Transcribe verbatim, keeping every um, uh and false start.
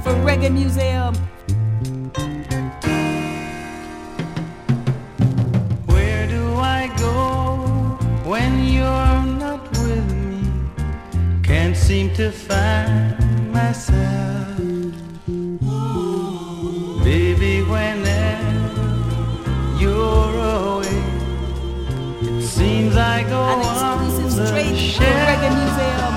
for Reggae Museum. Where do I go when you're not with me? Can't seem to find myself. Baby, whenever you're away, it seems I go An on exclusive the straight for shelf. Reggae Museum.